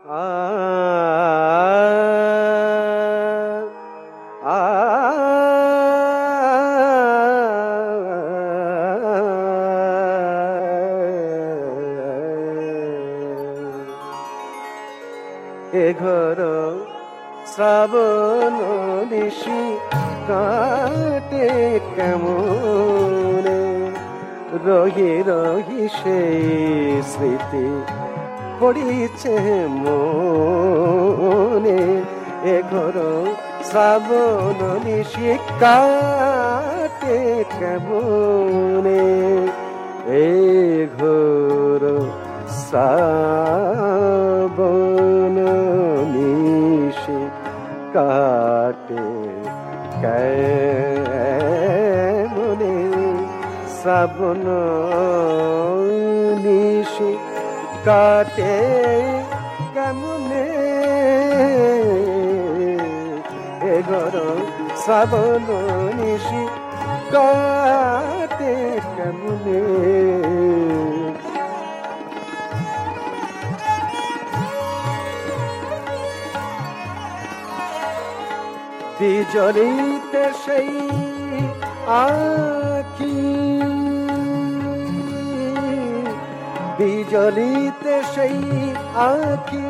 আ আ এ ঘর শ্রাবণ নিশি কাটে কেমনে, রহি রহি সেই স্মৃতি পড়িছে মনে। এ ঘর শ্রাবণ নিশি কাটে কেমনে, এ ঘর শ্রাবণ নিশি কাটে কেমনে, শ্রাবণ নিশি কাটে কেমনে, এ ঘর শ্রাবণ নিশি কাটে কেমনে। বিজলিতে সেই আঁখি, বিজলিতে সেই আঁখি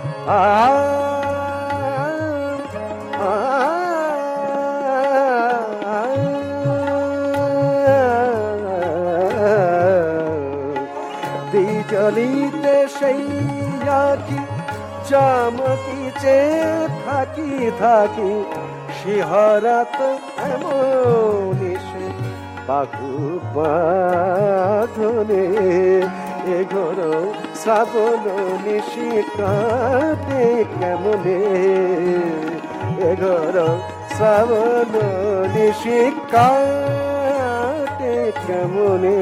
বিজলিতে সেই আঁখি চমকিছে থাকি থাকি, শিহরাত এমন সে বাহু বাঁধনে, এ ঘর শ্রাবণ নিশি কাটে কেমনে, এ ঘর শ্রাবণ নিশি কাটে কেমনে।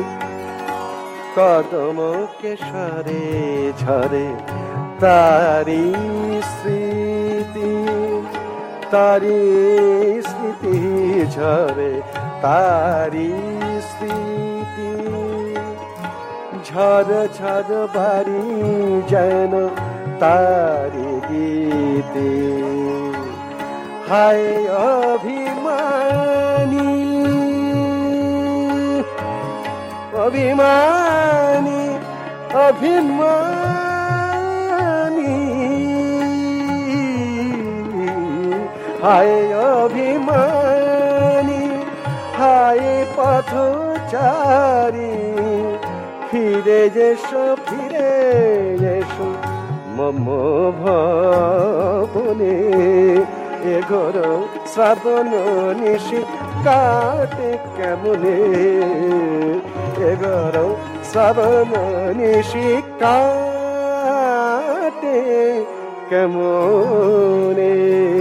কদম কেশরে ঝরে তারি স্মৃতি, তারি স্মৃতি ঝরে তারি স্মৃতি, ঝড় ঝড় বাড়ি যেন তারি গীতি। হায় অভিমানী অভিমানী অভিমানী, হায় অভিমানী হায় পথচারী, ফিরে যেসো ফিরে যেসো মম ভবনে, এ ঘর শ্রাবণ নিশি কাটে কেমনে, এ ঘর শ্রাবণ নিশি কাটে কেমনে।